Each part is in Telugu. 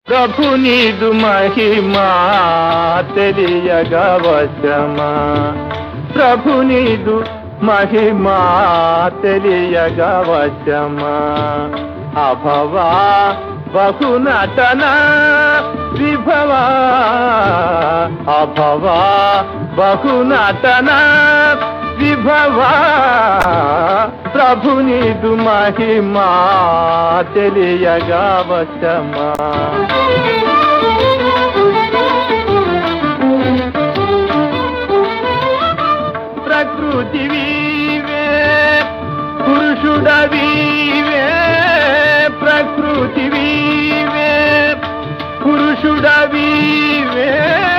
ప్రభు నీదు మహిమా తెలియగా వశమా, ప్రభు నీదు మహిమా తెలియగా వశమా. అభవా బహునటన విభవా, అభవా బహునటన విభవా, ప్రభు నీదు మహిమా తెలియగా వశమా. ప్రకృతివీవే పురుషుడవీవే, ప్రకృతివీవే పురుషుడవీవే,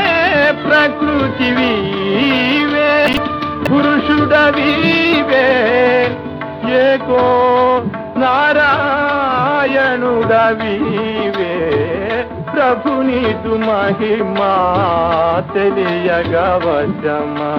ప్రకృతివీవే పురుషుడవీవే, ఏకో నారాయణుడవీవే, ప్రభు నీదు మహిమా తెలియగా వశమా.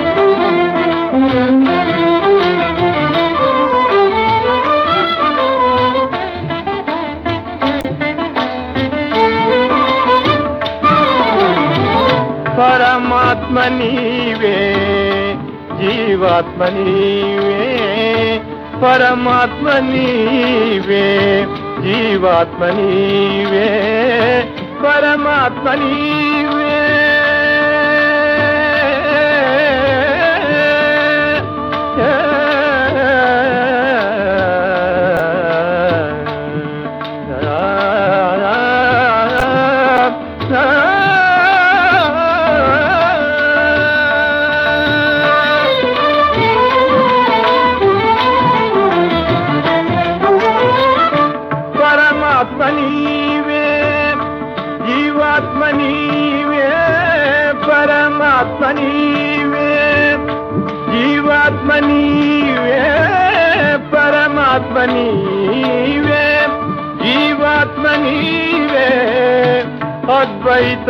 పరమాత్మ నీవే జీవాత్మ నీవే, పరమాత్మ నీవే జీవాత్మ నీవే, పరమాత్మ నీవే, పరమాత్మ నీవే జీవాత్మ నీవే, పరమాత్మ నీవే జీవాత్మ నీవే, పరమాత్మ నీవే జీవాత్మ నీవే, అద్వైత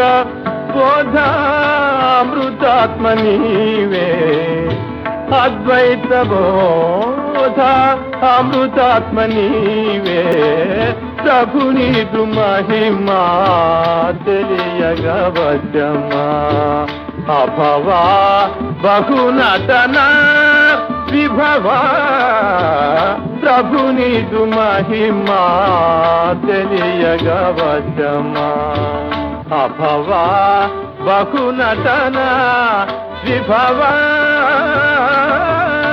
బోధామృతాత్మ నీవే, అద్వైత బోధ అమృతాత్మ నీవే, ప్రభు నీదు మహిమా తెలియగా వశమా. అభవా బహునటన విభవా, ప్రభు నీదు మహిమా తెలియగా వశమా. అభవా బహునటన విభవా.